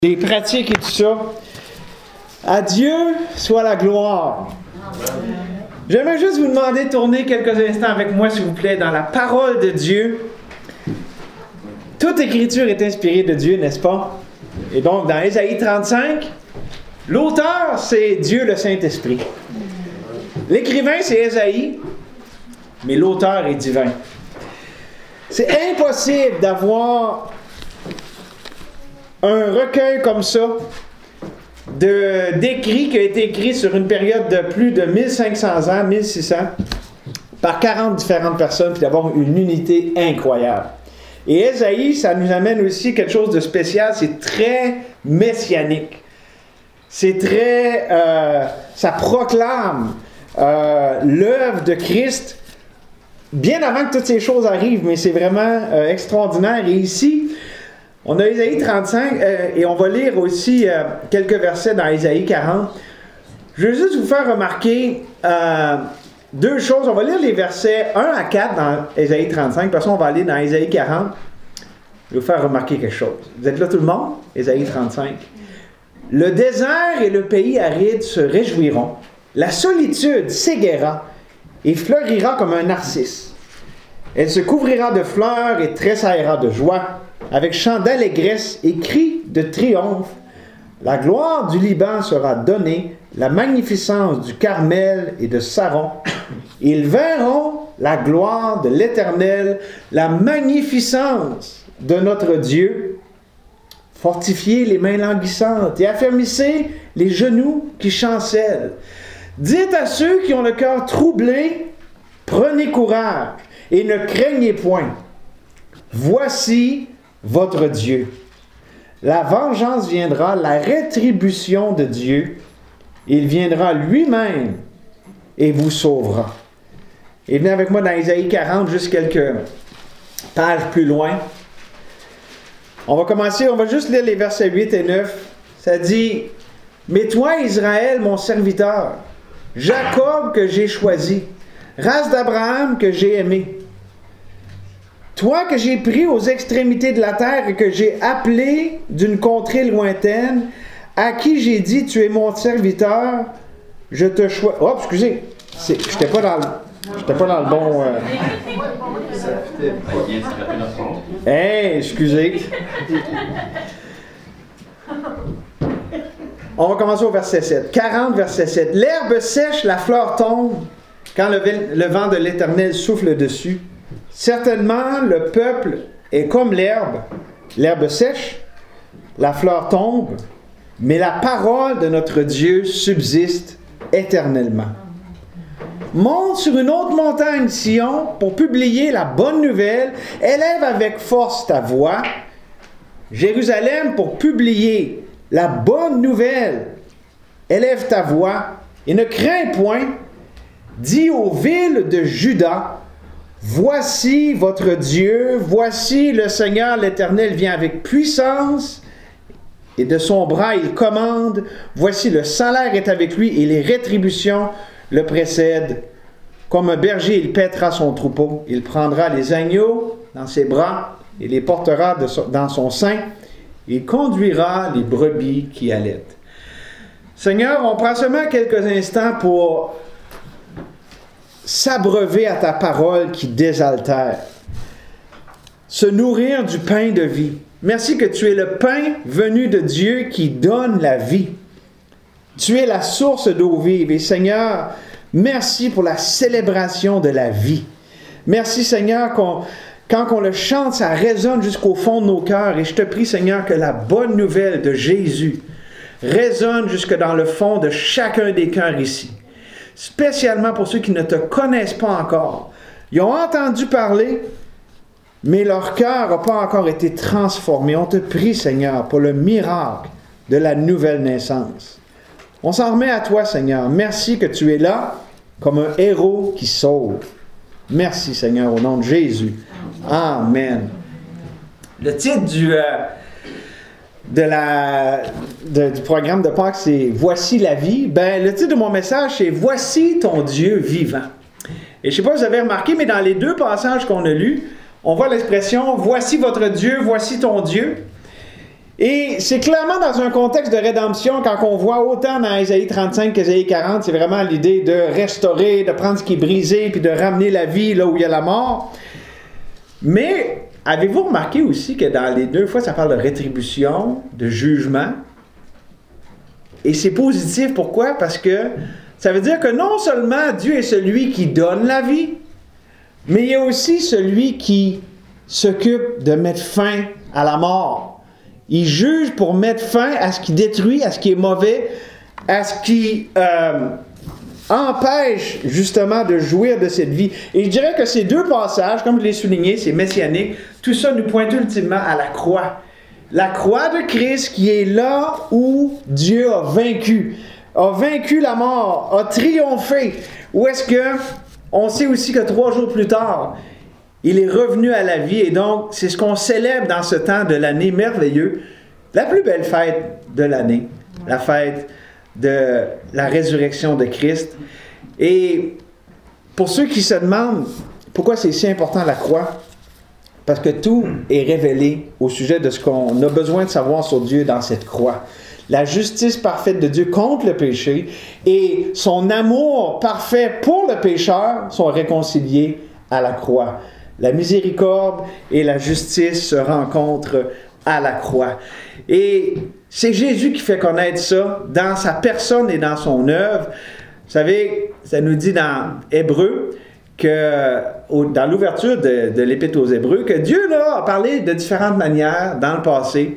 Les pratiques et tout ça. À Dieu soit la gloire. J'aimerais juste vous demander de tourner quelques instants avec moi, s'il vous plaît, dans la parole de Dieu. Toute écriture est inspirée de Dieu, n'est-ce pas? Et donc, dans Ésaïe 35, l'auteur, c'est Dieu le Saint-Esprit. L'écrivain, c'est Ésaïe, mais l'auteur est divin. C'est impossible d'avoir un recueil comme ça d'écrits qui a été écrit sur une période de plus de 1500 ans, 1600, par 40 différentes personnes, puis d'avoir une unité incroyable. Et Ésaïe, ça nous amène aussi quelque chose de spécial, c'est très messianique. C'est très... ça proclame l'œuvre de Christ bien avant que toutes ces choses arrivent, mais c'est vraiment extraordinaire. Et ici, on a Ésaïe 35 et on va lire aussi quelques versets dans Ésaïe 40. Je veux juste vous faire remarquer deux choses. On va lire les versets 1 à 4 dans Ésaïe 35, puis on va aller dans Ésaïe 40. Je vais vous faire remarquer quelque chose. Vous êtes là tout le monde? Ésaïe 35. Le désert et le pays aride se réjouiront. La solitude s'égaiera et fleurira comme un narcisse. Elle se couvrira de fleurs et tressaillera de joie. Avec chant d'allégresse et cri de triomphe, la gloire du Liban sera donnée, la magnificence du Carmel et de Saron. Ils verront la gloire de l'Éternel, la magnificence de notre Dieu. Fortifiez les mains languissantes et affermissez les genoux qui chancellent. Dites à ceux qui ont le cœur troublé, prenez courage et ne craignez point. Voici votre Dieu. La vengeance viendra, la rétribution de Dieu. Il viendra lui-même et vous sauvera. Et venez avec moi dans Ésaïe 40, juste quelques pages plus loin. On va commencer, on va juste lire les versets 8 et 9. Ça dit: Mais toi, Israël, mon serviteur, Jacob que j'ai choisi, race d'Abraham que j'ai aimé, toi que j'ai pris aux extrémités de la terre et que j'ai appelé d'une contrée lointaine, à qui j'ai dit, tu es mon serviteur, je te choisis. Oh, excusez, j'étais pas dans le bon... Hey, excusez. On va commencer au verset 7. 40, verset 7. L'herbe sèche, la fleur tombe, quand le vent de l'Éternel souffle dessus. Certainement, le peuple est comme l'herbe sèche, la fleur tombe, mais la parole de notre Dieu subsiste éternellement. Monte sur une haute montagne, Sion, pour publier la bonne nouvelle, élève avec force ta voix, Jérusalem, pour publier la bonne nouvelle, élève ta voix, et ne crains point, dis aux villes de Juda, voici votre Dieu, voici le Seigneur l'Éternel vient avec puissance, et de son bras il commande, voici le salaire est avec lui, et les rétributions le précèdent. Comme un berger, il paîtra son troupeau, il prendra les agneaux dans ses bras, et les portera dans son sein, il conduira les brebis qui allaitent. Seigneur, on prend seulement quelques instants pour s'abreuver à ta parole qui désaltère. Se nourrir du pain de vie. Merci que tu es le pain venu de Dieu qui donne la vie. Tu es la source d'eau vive. Et Seigneur, merci pour la célébration de la vie. Merci Seigneur, quand on le chante, ça résonne jusqu'au fond de nos cœurs. Et je te prie Seigneur que la bonne nouvelle de Jésus résonne jusque dans le fond de chacun des cœurs ici. Spécialement pour ceux qui ne te connaissent pas encore. Ils ont entendu parler, mais leur cœur n'a pas encore été transformé. On te prie, Seigneur, pour le miracle de la nouvelle naissance. On s'en remet à toi, Seigneur. Merci que tu es là comme un héros qui sauve. Merci, Seigneur, au nom de Jésus. Amen. Le titre du programme de Pâques, c'est « Voici la vie ». Le titre de mon message, c'est « Voici ton Dieu vivant ». Et je ne sais pas si vous avez remarqué, mais dans les deux passages qu'on a lus, on voit l'expression « Voici votre Dieu, voici ton Dieu ». Et c'est clairement dans un contexte de rédemption, quand on voit autant dans Ésaïe 35 qu'Ésaïe 40, c'est vraiment l'idée de restaurer, de prendre ce qui est brisé, puis de ramener la vie là où il y a la mort. Mais avez-vous remarqué aussi que dans les deux fois, ça parle de rétribution, de jugement? Et c'est positif, pourquoi? Parce que ça veut dire que non seulement Dieu est celui qui donne la vie, mais il y a aussi celui qui s'occupe de mettre fin à la mort. Il juge pour mettre fin à ce qui détruit, à ce qui est mauvais, à ce qui empêche justement de jouir de cette vie. Et je dirais que ces deux passages, comme je l'ai souligné, c'est messianique, tout ça nous pointe ultimement à la croix. La croix de Christ qui est là où Dieu a vaincu la mort, a triomphé. Où est-ce que on sait aussi que 3 jours plus tard, il est revenu à la vie, et donc c'est ce qu'on célèbre dans ce temps de l'année merveilleux, la plus belle fête de l'année, la fête de la résurrection de Christ. Et pour ceux qui se demandent pourquoi c'est si important la croix, parce que tout est révélé au sujet de ce qu'on a besoin de savoir sur Dieu dans cette croix. La justice parfaite de Dieu contre le péché et son amour parfait pour le pécheur sont réconciliés à la croix. La miséricorde et la justice se rencontrent à la croix. Et c'est Jésus qui fait connaître ça dans sa personne et dans son œuvre. Vous savez, ça nous dit dans Hébreux, dans l'ouverture de l'Épître aux Hébreux, que Dieu là, a parlé de différentes manières dans le passé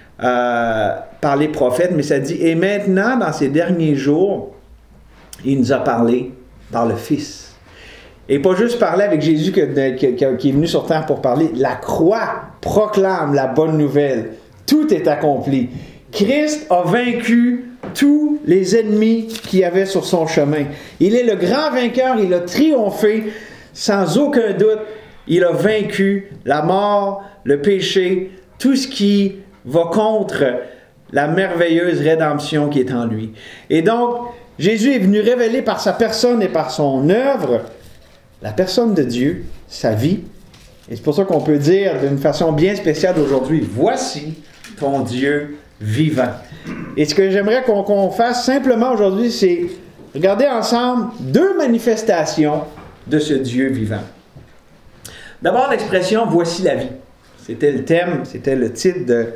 par les prophètes, mais ça dit, et maintenant, dans ces derniers jours, il nous a parlé par le Fils. Et pas juste parler avec Jésus qui est venu sur terre pour parler. La croix proclame la bonne nouvelle. Tout est accompli. Christ a vaincu tous les ennemis qu'il y avait sur son chemin. Il est le grand vainqueur. Il a triomphé sans aucun doute. Il a vaincu la mort, le péché, tout ce qui va contre la merveilleuse rédemption qui est en lui. Et donc, Jésus est venu révéler par sa personne et par son œuvre la personne de Dieu, sa vie. Et c'est pour ça qu'on peut dire d'une façon bien spéciale aujourd'hui, voici ton Dieu vivant. Et ce que j'aimerais qu'on fasse simplement aujourd'hui, c'est regarder ensemble 2 manifestations de ce Dieu vivant. D'abord, l'expression « voici la vie ». C'était le thème, c'était le titre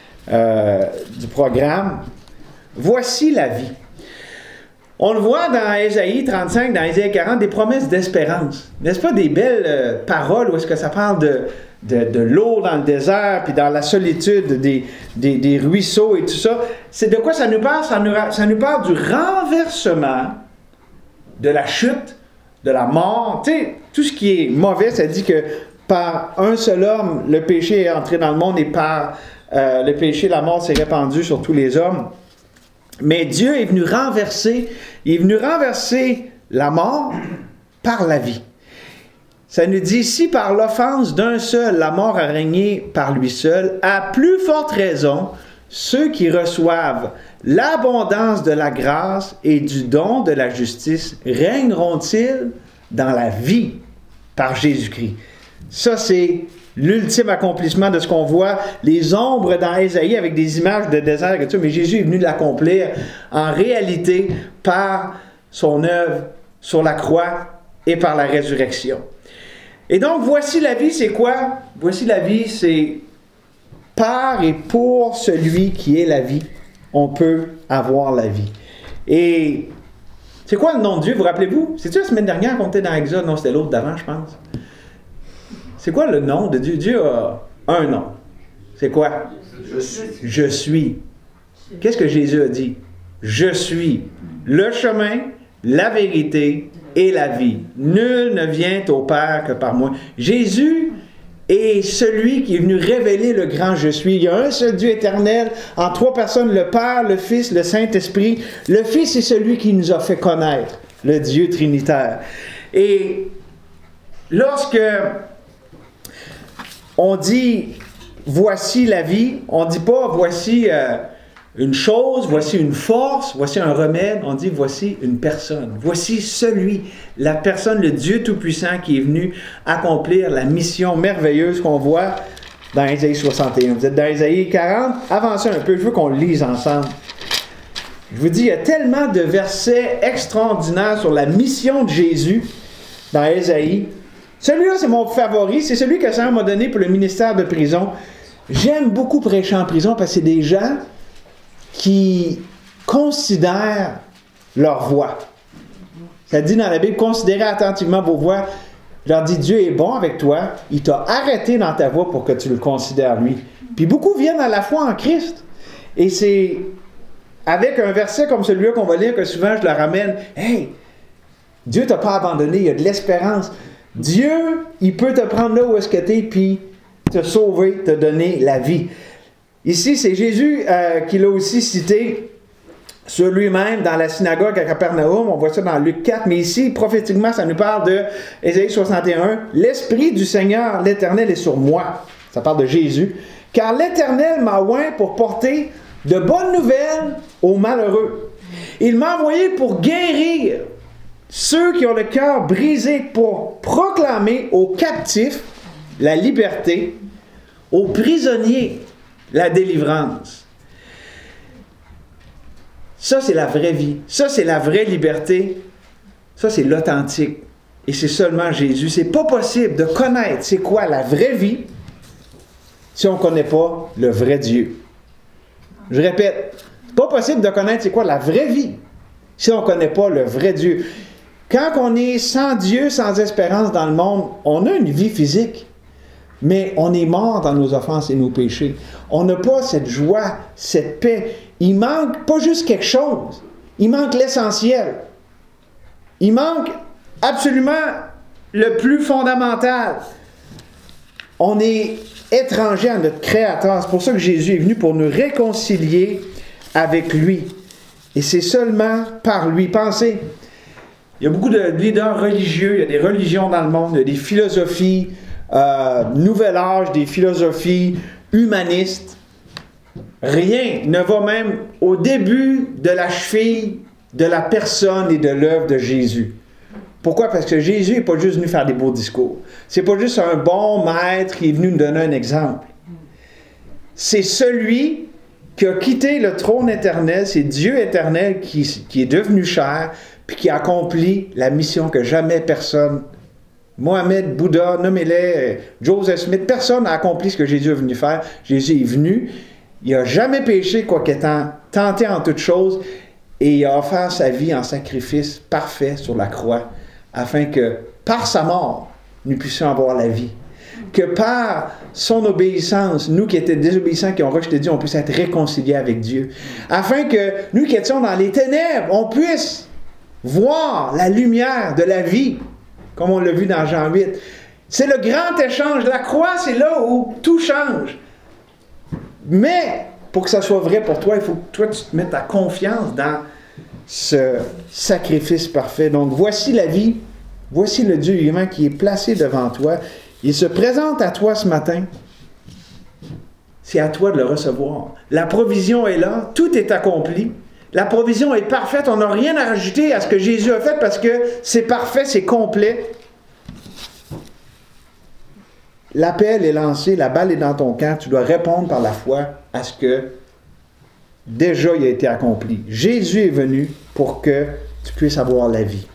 du programme. « Voici la vie ». On le voit dans Ésaïe 35, dans Ésaïe 40, des promesses d'espérance. N'est-ce pas des belles paroles où est-ce que ça parle de l'eau dans le désert, puis dans la solitude des ruisseaux et tout ça? C'est de quoi ça nous parle? Ça nous parle du renversement, de la chute, de la mort. Tu sais, tout ce qui est mauvais, ça dit que par un seul homme, le péché est entré dans le monde et par le péché, la mort s'est répandue sur tous les hommes. Mais Dieu est venu renverser la mort par la vie. Ça nous dit, si par l'offense d'un seul, la mort a régné par lui seul, à plus forte raison, ceux qui reçoivent l'abondance de la grâce et du don de la justice régneront-ils dans la vie par Jésus-Christ. Ça, c'est l'ultime accomplissement de ce qu'on voit, les ombres dans Ésaïe avec des images de désert et tout ça, mais Jésus est venu l'accomplir en réalité par son œuvre sur la croix et par la résurrection. Et donc, voici la vie, c'est quoi? Voici la vie, c'est par et pour celui qui est la vie, on peut avoir la vie. Et c'est quoi le nom de Dieu, vous rappelez-vous? C'est-tu la semaine dernière qu'on était dans Exode? Non, c'était l'autre d'avant, je pense. C'est quoi le nom de Dieu? Dieu a un nom. C'est quoi? Je suis. Je suis. Qu'est-ce que Jésus a dit? Je suis le chemin, la vérité et la vie. Nul ne vient au Père que par moi. Jésus est celui qui est venu révéler le grand je suis. Il y a un seul Dieu éternel, en 3 personnes, le Père, le Fils, le Saint-Esprit. Le Fils est celui qui nous a fait connaître le Dieu trinitaire. Et lorsque on dit « voici la vie », on ne dit pas « voici une chose, voici une force, voici un remède », on dit « voici une personne ». Voici celui, la personne, le Dieu Tout-Puissant qui est venu accomplir la mission merveilleuse qu'on voit dans Ésaïe 61. Vous êtes dans Ésaïe 40, avancez un peu, je veux qu'on le lise ensemble. Je vous dis, il y a tellement de versets extraordinaires sur la mission de Jésus dans Ésaïe. Celui-là, c'est mon favori, c'est celui que le Seigneur m'a donné pour le ministère de prison. J'aime beaucoup prêcher en prison parce que c'est des gens qui considèrent leur voix. Ça dit dans la Bible, considérez attentivement vos voix. Je leur dis, Dieu est bon avec toi, il t'a arrêté dans ta voix pour que tu le considères lui. Puis beaucoup viennent à la foi en Christ. Et c'est avec un verset comme celui-là qu'on va lire que souvent je le ramène. Hey, Dieu t'a pas abandonné, il y a de l'espérance. Dieu, il peut te prendre là où est-ce que tu es, puis te sauver, te donner la vie. Ici, c'est Jésus qui l'a aussi cité sur lui-même dans la synagogue à Capernaum. On voit ça dans Luc 4, mais ici, prophétiquement, ça nous parle de Ésaïe 61. « L'Esprit du Seigneur, l'Éternel, est sur moi. » Ça parle de Jésus. « Car l'Éternel m'a oint pour porter de bonnes nouvelles aux malheureux. Il m'a envoyé pour guérir ceux qui ont le cœur brisé, pour proclamer aux captifs la liberté, aux prisonniers la délivrance. » Ça, c'est la vraie vie. Ça, c'est la vraie liberté. Ça, c'est l'authentique. Et c'est seulement Jésus. C'est pas possible de connaître c'est quoi la vraie vie si on ne connaît pas le vrai Dieu. Je répète, c'est pas possible de connaître c'est quoi la vraie vie si on ne connaît pas le vrai Dieu. Quand on est sans Dieu, sans espérance dans le monde, on a une vie physique, mais on est mort dans nos offenses et nos péchés. On n'a pas cette joie, cette paix. Il manque pas juste quelque chose, il manque l'essentiel. Il manque absolument le plus fondamental. On est étranger à notre Créateur. C'est pour ça que Jésus est venu pour nous réconcilier avec lui. Et c'est seulement par lui. Pensez, il y a beaucoup de leaders religieux, il y a des religions dans le monde, il y a des philosophies nouvel âge, des philosophies humanistes. Rien ne va même au début de la cheville de la personne et de l'œuvre de Jésus. Pourquoi? Parce que Jésus n'est pas juste venu faire des beaux discours. C'est pas juste un bon maître qui est venu nous donner un exemple. C'est celui qui a quitté le trône éternel, c'est Dieu éternel qui est devenu chair, puis qui a accompli la mission que jamais personne, Mohamed, Bouddha, nommez-les, Joseph Smith, personne n'a accompli ce que Jésus est venu faire. Jésus est venu, il n'a jamais péché, quoiqu'étant tenté en toutes choses, et il a offert sa vie en sacrifice parfait sur la croix, afin que, par sa mort, nous puissions avoir la vie. Que par son obéissance, nous qui étions désobéissants, qui ont rejeté Dieu, on puisse être réconciliés avec Dieu. Afin que nous qui étions dans les ténèbres, on puisse voir la lumière de la vie, comme on l'a vu dans Jean 8. C'est le grand échange. La croix, c'est là où tout change. Mais, pour que ça soit vrai pour toi, il faut que toi, tu te mettes ta confiance dans ce sacrifice parfait. Donc, voici la vie. Voici le Dieu vivant qui est placé devant toi. Il se présente à toi ce matin. C'est à toi de le recevoir. La provision est là. Tout est accompli. La provision est parfaite. On n'a rien à rajouter à ce que Jésus a fait parce que c'est parfait, c'est complet. L'appel est lancé, la balle est dans ton camp. Tu dois répondre par la foi à ce que déjà il a été accompli. Jésus est venu pour que tu puisses avoir la vie.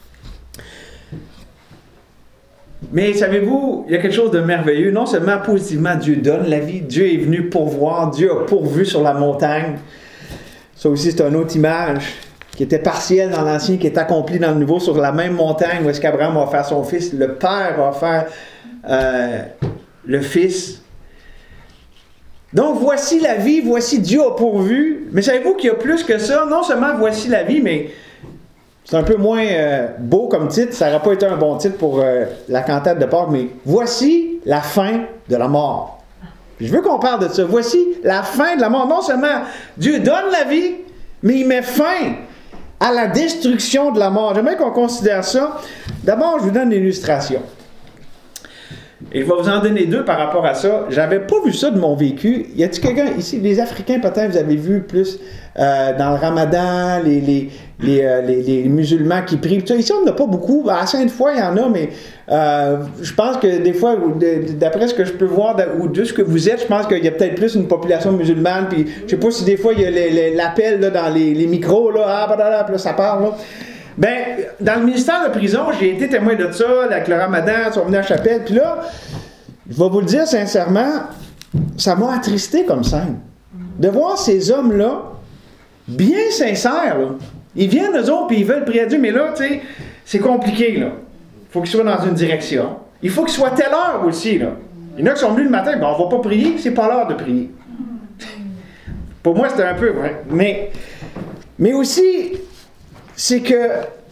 Mais savez-vous, il y a quelque chose de merveilleux. Non seulement positivement, Dieu donne la vie. Dieu est venu pourvoir. Dieu a pourvu sur la montagne. Ça aussi, c'est une autre image qui était partielle dans l'Ancien, qui est accomplie dans le Nouveau, sur la même montagne où est-ce qu'Abraham va faire son fils. Le Père va faire le Fils. Donc, voici la vie, voici Dieu a pourvu. Mais savez-vous qu'il y a plus que ça? Non seulement voici la vie, mais c'est un peu moins beau comme titre. Ça n'aurait pas été un bon titre pour la cantate de Pâques, mais voici la fin de la mort. Puis je veux qu'on parle de ça. Voici la fin de la mort. Non seulement Dieu donne la vie, mais il met fin à la destruction de la mort. J'aimerais qu'on considère ça. D'abord, je vous donne une illustration. Et je vais vous en donner 2 par rapport à ça. J'avais pas vu ça de mon vécu. Y a-t-il quelqu'un ici, les Africains peut-être, vous avez vu plus dans le Ramadan, les musulmans qui prient. Ici, on n'en a pas beaucoup. À Sainte-Foy, il y en a, mais je pense que des fois, d'après ce que je peux voir, ou de ce que vous êtes, je pense qu'il y a peut-être plus une population musulmane. Puis je sais pas si des fois, il y a l'appel là, dans les micros, là, puis là, ça parle. Là. Ben, dans le ministère de prison, j'ai été témoin de ça, avec le Ramadan, ils sont venus à la chapelle, puis là, je vais vous le dire sincèrement, ça m'a attristé comme scène. De voir ces hommes-là, bien sincères, là. Ils viennent, eux autres, puis ils veulent prier à Dieu, mais là, tu sais, c'est compliqué, là. Il faut qu'ils soient dans une direction. Il faut qu'ils soient à telle heure aussi, là. Il y en a qui sont venus le matin, ben, on va pas prier, c'est pas l'heure de prier. Pour moi, c'était un peu vrai. Mais aussi... c'est que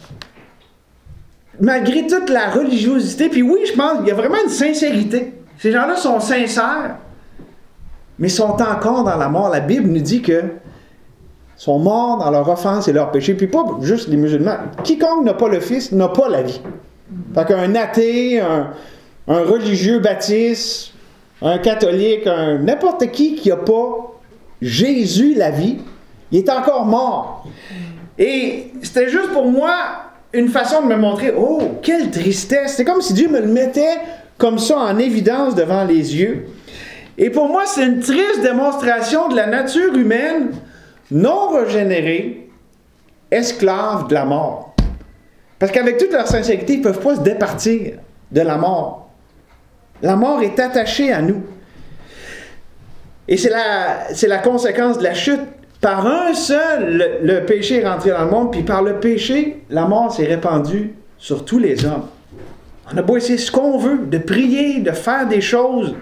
malgré toute la religiosité, puis oui, je pense qu'il y a vraiment une sincérité. Ces gens-là sont sincères, mais sont encore dans la mort. La Bible nous dit que sont morts dans leur offense et leur péché. Puis pas juste les musulmans. Quiconque n'a pas le Fils n'a pas la vie. Fait qu'un athée, un religieux baptiste, un catholique, n'importe qui n'a pas Jésus la vie, il est encore mort. Et c'était juste pour moi une façon de me montrer, oh, quelle tristesse! C'est comme si Dieu me le mettait comme ça en évidence devant les yeux. Et pour moi, c'est une triste démonstration de la nature humaine non régénérée, esclave de la mort. Parce qu'avec toute leur sincérité, ils ne peuvent pas se départir de la mort. La mort est attachée à nous. Et c'est la conséquence de la chute. Par un seul, le péché est rentré dans le monde, puis par le péché, la mort s'est répandue sur tous les hommes. On a beau essayer ce qu'on veut, de prier, de faire des choses.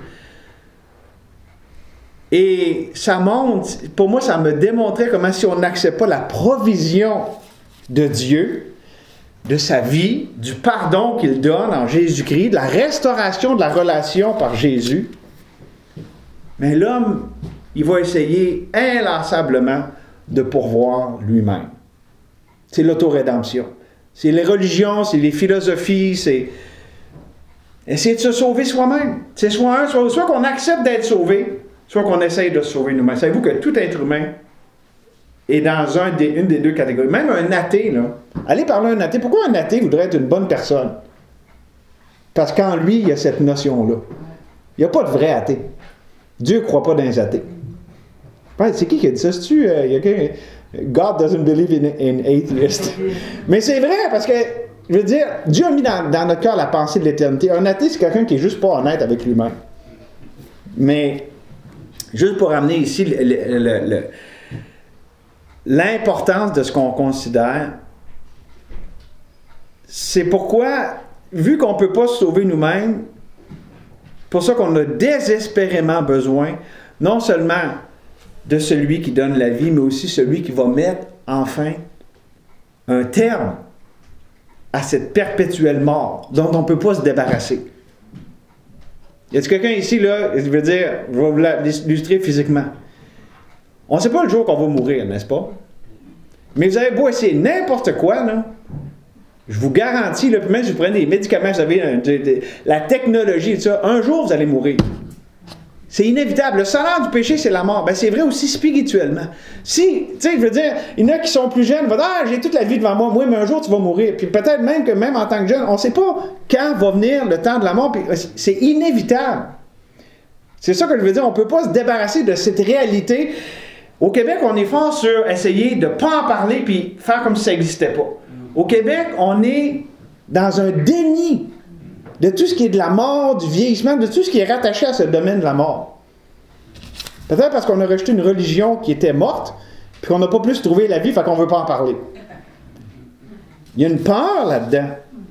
Et ça montre, pour moi, ça me démontrait comment si on n'accepte pas la provision de Dieu, de sa vie, du pardon qu'il donne en Jésus-Christ, de la restauration de la relation par Jésus, mais l'homme, il va essayer inlassablement de pourvoir lui-même. C'est l'autorédemption. C'est les religions, c'est les philosophies, c'est essayer de se sauver soi-même. C'est soit qu'on accepte d'être sauvé, soit qu'on essaye de se sauver nous-mêmes. Savez-vous que tout être humain est dans une des 2 catégories. Même un athée, là. Allez parler à un athée. Pourquoi un athée voudrait être une bonne personne? Parce qu'en lui, il y a cette notion-là. Il n'y a pas de vrai athée. Dieu ne croit pas dans les athées. C'est qui a dit ça? C'est-tu... God doesn't believe in atheists. Mais c'est vrai, parce que, je veux dire, Dieu a mis dans notre cœur la pensée de l'éternité. Un athée, c'est quelqu'un qui est juste pas honnête avec lui-même. Mais, juste pour amener ici l'importance de ce qu'on considère, c'est pourquoi, vu qu'on ne peut pas se sauver nous-mêmes, pour ça qu'on a désespérément besoin, non seulement de celui qui donne la vie, mais aussi celui qui va mettre enfin un terme à cette perpétuelle mort dont on ne peut pas se débarrasser. Y a-t-il quelqu'un ici, là, je veux dire, je vais vous l'illustrer physiquement. On ne sait pas le jour qu'on va mourir, n'est-ce pas? Mais vous avez beau essayer n'importe quoi, là, je vous garantis, là, même si vous prenez des médicaments, vous avez la technologie et tout ça, un jour vous allez mourir. C'est inévitable. Le salaire du péché, c'est la mort. Ben, c'est vrai aussi spirituellement. Si, tu sais, je veux dire, il y en a qui sont plus jeunes, vont dire, ah, j'ai toute la vie devant moi, mais un jour tu vas mourir. Puis peut-être même que même en tant que jeune, on ne sait pas quand va venir le temps de la mort, puis c'est inévitable. C'est ça que je veux dire, on ne peut pas se débarrasser de cette réalité. Au Québec, on est fort sur essayer de ne pas en parler, puis faire comme si ça n'existait pas. Au Québec, on est dans un déni de tout ce qui est de la mort, du vieillissement, de tout ce qui est rattaché à ce domaine de la mort. Peut-être parce qu'on a rejeté une religion qui était morte, puis qu'on n'a pas plus trouvé la vie, fait qu'on ne veut pas en parler. Il y a une peur là-dedans.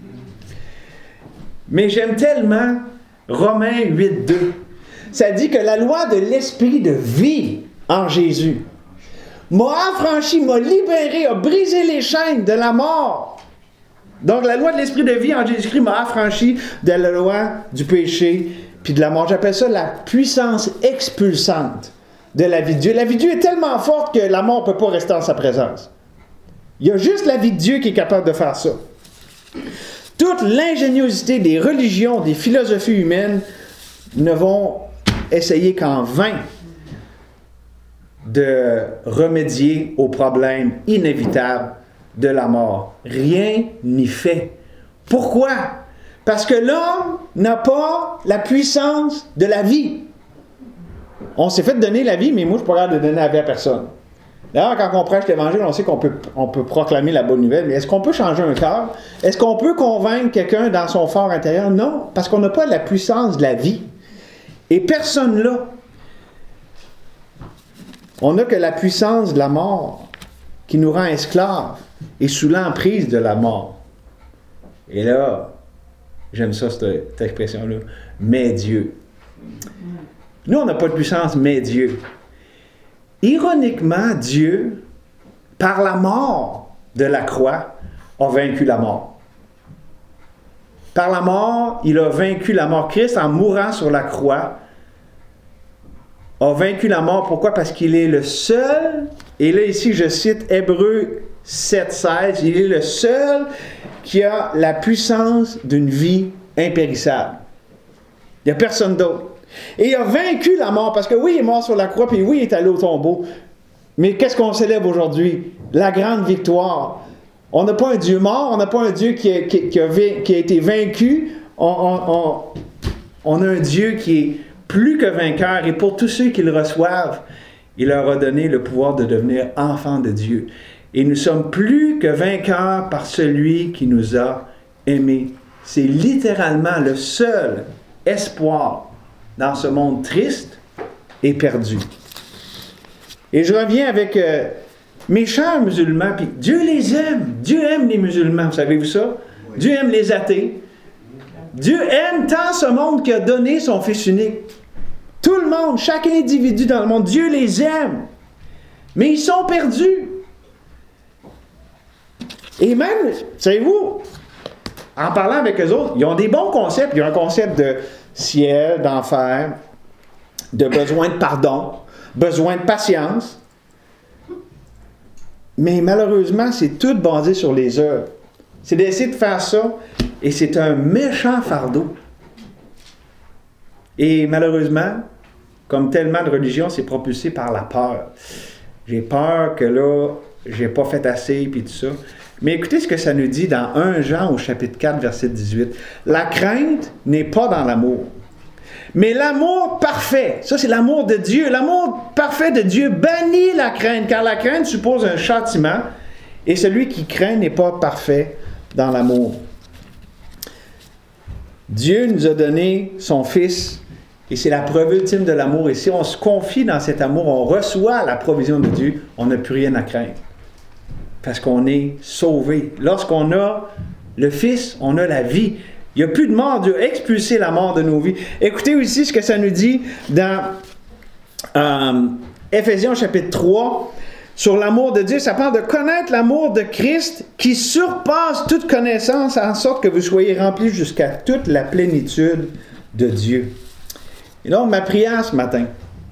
Mais j'aime tellement Romains 8.2. Ça dit que la loi de l'esprit de vie en Jésus m'a affranchi, m'a libéré, a brisé les chaînes de la mort. Donc, la loi de l'esprit de vie en Jésus-Christ m'a affranchi de la loi du péché puis de la mort. J'appelle ça la puissance expulsante de la vie de Dieu. La vie de Dieu est tellement forte que la mort ne peut pas rester en sa présence. Il y a juste la vie de Dieu qui est capable de faire ça. toute l'ingéniosité des religions, des philosophies humaines ne vont essayer qu'en vain de remédier au problème inévitable de la mort. Rien n'y fait. Pourquoi? Parce que l'homme n'a pas la puissance de la vie. On s'est fait donner la vie, mais moi, je ne suis pas capable de donner la vie à personne. D'ailleurs, quand on prêche l'Évangile, on sait qu'on peut proclamer la bonne nouvelle, mais est-ce qu'on peut changer un cœur? Est-ce qu'on peut convaincre quelqu'un dans son fort intérieur? Non, parce qu'on n'a pas la puissance de la vie. Et personne là. On n'a que la puissance de la mort qui nous rend esclaves et sous l'emprise de la mort. Et là, j'aime ça, cette expression-là, mais Dieu. Nous, on n'a pas de puissance, mais Dieu. Ironiquement, Dieu, par la mort de la croix, a vaincu la mort. Par la mort, il a vaincu la mort. Christ, en mourant sur la croix, a vaincu la mort. Pourquoi? Parce qu'il est le seul, et là ici je cite Hébreux 7,16, il est le seul qui a la puissance d'une vie impérissable. Il n'y a personne d'autre. Et il a vaincu la mort, parce que oui, il est mort sur la croix, puis oui, il est allé au tombeau. Mais qu'est-ce qu'on célèbre aujourd'hui? La grande victoire. On n'a pas un Dieu mort, on n'a pas un Dieu qui a été vaincu. On a un Dieu qui est plus que vainqueur, et pour tous ceux qui le reçoivent, il leur a donné le pouvoir de devenir enfants de Dieu. Et nous sommes plus que vainqueurs par celui qui nous a aimés. C'est littéralement le seul espoir dans ce monde triste et perdu. Et je reviens avec mes chers musulmans, puis Dieu les aime. Dieu aime les musulmans, vous savez-vous ça? Oui. Dieu aime les athées. Dieu aime tant ce monde qu'il a donné son Fils unique. Tout le monde, chaque individu dans le monde, Dieu les aime. Mais ils sont perdus. Et même, savez-vous, en parlant avec eux autres, ils ont des bons concepts. Ils ont un concept de ciel, d'enfer, de besoin de pardon, besoin de patience. Mais malheureusement, c'est tout basé sur les œuvres. C'est d'essayer de faire ça, et c'est un méchant fardeau. Et malheureusement, comme tellement de religions, c'est propulsé par la peur. J'ai peur que là, j'ai pas fait assez, puis tout ça. Mais écoutez ce que ça nous dit dans 1 Jean au chapitre 4, verset 18. La crainte n'est pas dans l'amour. Mais l'amour parfait, ça c'est l'amour de Dieu. L'amour parfait de Dieu bannit la crainte, car la crainte suppose un châtiment, et celui qui craint n'est pas parfait dans l'amour. Dieu nous a donné son Fils, et c'est la preuve ultime de l'amour. Et si on se confie dans cet amour, on reçoit la provision de Dieu, on n'a plus rien à craindre. Parce qu'on est sauvé. Lorsqu'on a le Fils, on a la vie. Il n'y a plus de mort. Dieu a expulsé la mort de nos vies. Écoutez aussi ce que ça nous dit dans Éphésiens chapitre 3. Sur l'amour de Dieu, ça parle de connaître l'amour de Christ qui surpasse toute connaissance, en sorte que vous soyez remplis jusqu'à toute la plénitude de Dieu. Et donc, ma prière ce matin,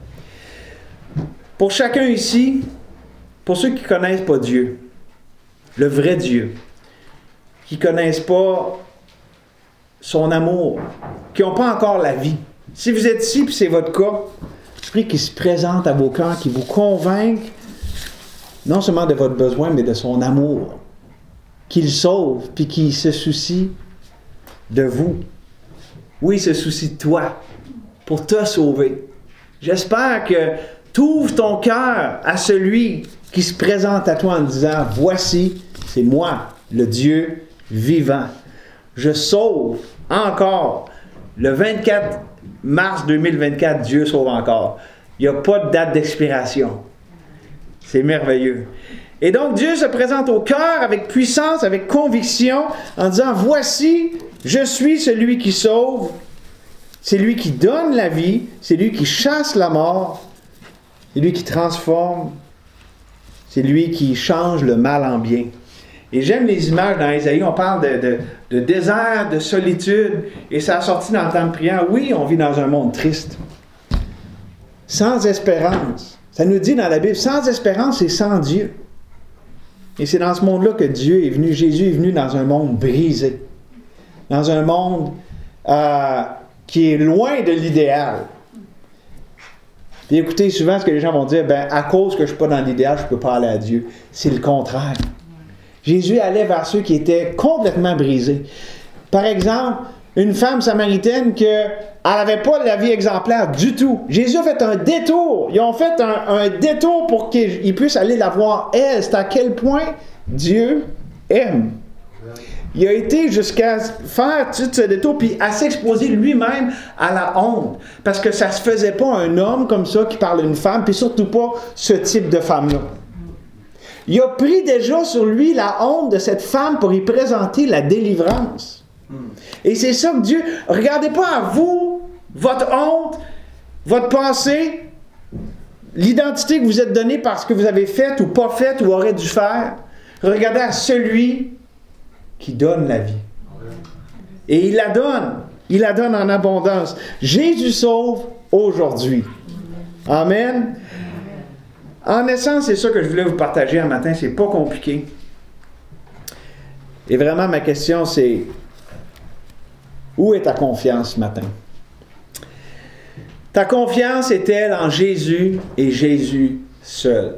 pour chacun ici, pour ceux qui ne connaissent pas Dieu, le vrai Dieu, qui ne connaissent pas son amour, qui n'ont pas encore la vie. Si vous êtes ici, puis c'est votre cas, je prie qu'il se présente à vos cœurs, qu'il vous convainque, non seulement de votre besoin, mais de son amour, qu'il sauve, puis qu'il se soucie de vous. Oui, il se soucie de toi, pour te sauver. J'espère que tu ouvres ton cœur à celui qui se présente à toi en disant, voici, c'est moi, le Dieu vivant. Je sauve encore. Le 24 mars 2024, Dieu sauve encore. Il n'y a pas de date d'expiration. C'est merveilleux. Et donc, Dieu se présente au cœur avec puissance, avec conviction, en disant, voici, je suis celui qui sauve, c'est lui qui donne la vie, c'est lui qui chasse la mort, c'est lui qui transforme, c'est lui qui change le mal en bien. Et j'aime les images dans Ésaïe, on parle de désert, de solitude, et ça a sorti dans le temps de prière. Oui, on vit dans un monde triste, sans espérance. Ça nous dit dans la Bible, sans espérance et sans Dieu. Et c'est dans ce monde-là que Dieu est venu, Jésus est venu dans un monde brisé. dans un monde qui est loin de l'idéal. Puis écoutez, souvent ce que les gens vont dire, à cause que je ne suis pas dans l'idéal, je ne peux pas aller à Dieu. C'est le contraire. Jésus allait vers ceux qui étaient complètement brisés. Par exemple, une femme samaritaine elle n'avait pas la vie exemplaire du tout. Jésus a fait un détour. Ils ont fait un détour pour qu'ils puissent aller la voir elle. C'est à quel point Dieu aime. Il a été jusqu'à faire tout ce détour, puis à s'exposer lui-même à la honte. Parce que ça ne se faisait pas un homme comme ça qui parle à une femme, puis surtout pas ce type de femme-là. Il a pris déjà sur lui la honte de cette femme pour y présenter la délivrance. Et c'est ça que Dieu... Regardez pas à vous, votre honte, votre passé, l'identité que vous êtes donnée par ce que vous avez fait ou pas fait ou aurez dû faire. Regardez à celui qui donne la vie. Et il la donne. Il la donne en abondance. Jésus sauve aujourd'hui. Amen. En essence, c'est ça que je voulais vous partager un matin. C'est pas compliqué. Et vraiment, ma question, c'est: où est ta confiance ce matin? Ta confiance est-elle en Jésus et Jésus seul?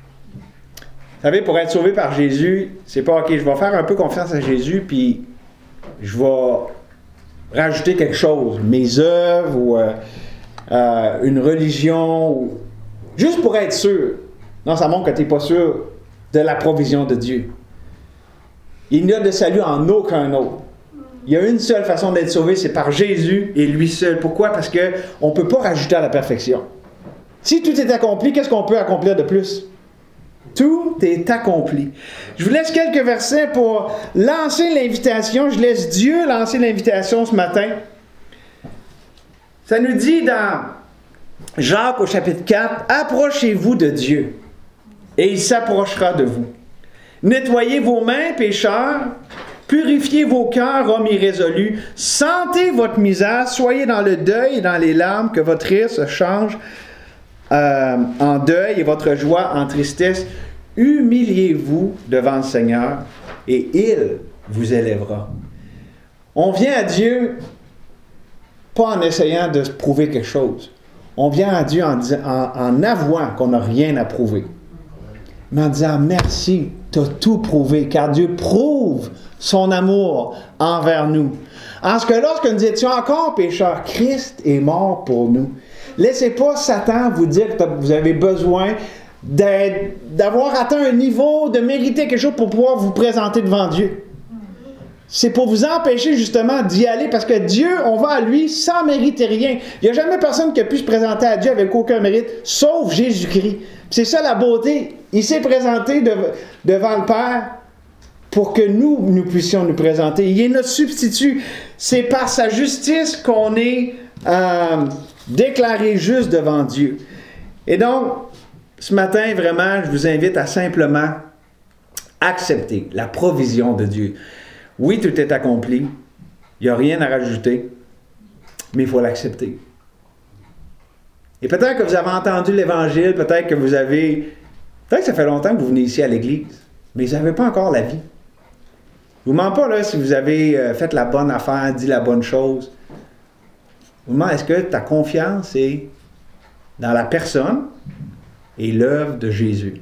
Vous savez, pour être sauvé par Jésus, c'est pas OK, je vais faire un peu confiance à Jésus, puis je vais rajouter quelque chose, mes œuvres ou une religion, ou juste pour être sûr. Non, ça montre que tu n'es pas sûr de la provision de Dieu. Il n'y a de salut en aucun autre. Il y a une seule façon d'être sauvé, c'est par Jésus et lui seul. Pourquoi? Parce qu'on ne peut pas rajouter à la perfection. Si tout est accompli, qu'est-ce qu'on peut accomplir de plus? Tout est accompli. Je vous laisse quelques versets pour lancer l'invitation. Je laisse Dieu lancer l'invitation ce matin. Ça nous dit dans Jacques au chapitre 4, « Approchez-vous de Dieu, et il s'approchera de vous. Nettoyez vos mains, pécheurs, purifiez vos cœurs, hommes irrésolus. Sentez votre misère, soyez dans le deuil et dans les larmes, que votre rire se change en deuil et votre joie en tristesse. Humiliez-vous devant le Seigneur et il vous élèvera. » On vient à Dieu pas en essayant de prouver quelque chose. On vient à Dieu en avouant qu'on n'a rien à prouver. Mais en disant merci, tu as tout prouvé, car Dieu prouve son amour envers nous. En ce que lorsque nous étions encore pécheurs, Christ est mort pour nous. Laissez pas Satan vous dire que vous avez besoin d'avoir atteint un niveau, de mériter quelque chose pour pouvoir vous présenter devant Dieu. C'est pour vous empêcher justement d'y aller, parce que Dieu, on va à lui sans mériter rien. Il n'y a jamais personne qui a pu se présenter à Dieu avec aucun mérite, sauf Jésus-Christ. C'est ça la beauté. Il s'est présenté devant le Père pour que nous puissions nous présenter. Il est notre substitut. C'est par sa justice qu'on est déclaré juste devant Dieu. Et donc, ce matin, vraiment, je vous invite à simplement accepter la provision de Dieu. Oui, tout est accompli. Il n'y a rien à rajouter. Mais il faut l'accepter. Et peut-être que vous avez entendu l'Évangile, peut-être que ça fait longtemps que vous venez ici à l'Église, mais vous n'avez pas encore la vie. Je ne vous demande pas là, si vous avez fait la bonne affaire, dit la bonne chose. Je vous demande, est-ce que ta confiance est dans la personne et l'œuvre de Jésus?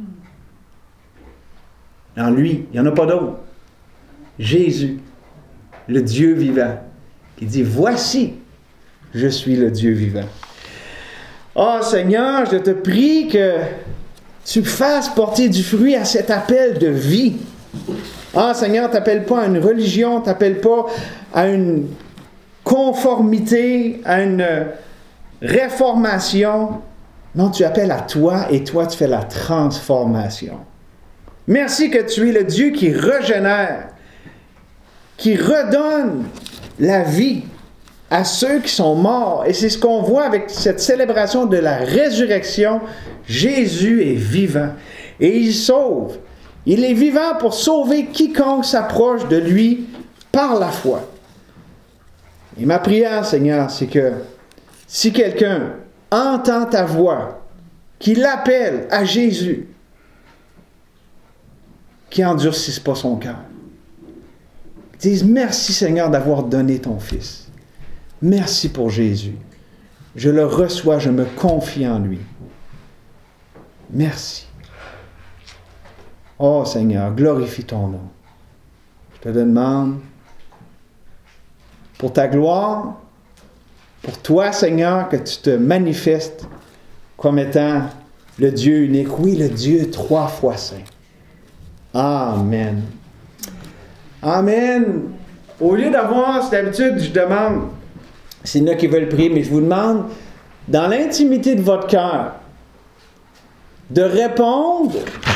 En lui, il n'y en a pas d'autre. Jésus, le Dieu vivant, qui dit, voici, je suis le Dieu vivant. Oh Seigneur, je te prie que tu fasses porter du fruit à cet appel de vie. Ah Seigneur, tu n'appelles pas à une religion, tu n'appelles pas à une conformité, à une réformation. Non, tu appelles à toi et toi tu fais la transformation. Merci que tu es le Dieu qui régénère, qui redonne la vie à ceux qui sont morts. Et c'est ce qu'on voit avec cette célébration de la résurrection. Jésus est vivant et il sauve. Il est vivant pour sauver quiconque s'approche de lui par la foi. Et ma prière, Seigneur, c'est que si quelqu'un entend ta voix, qu'il appelle à Jésus, qu'il n'endurcisse pas son cœur. Disent merci Seigneur d'avoir donné ton Fils. Merci pour Jésus. Je le reçois, je me confie en lui. Merci. Oh Seigneur, glorifie ton nom. Je te demande pour ta gloire, pour toi Seigneur, que tu te manifestes comme étant le Dieu unique. Oui, le Dieu 3 fois saint. Amen. Amen. Au lieu d'avoir cette habitude, je demande, s'il y en a qui veulent prier, mais je vous demande, dans l'intimité de votre cœur, de répondre